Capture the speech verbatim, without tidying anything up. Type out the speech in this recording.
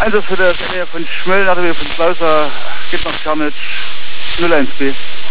Einsatz für das Nähe von Schmölln, nach der Nähe von Klauser, geht nach Kernitsch null eins B.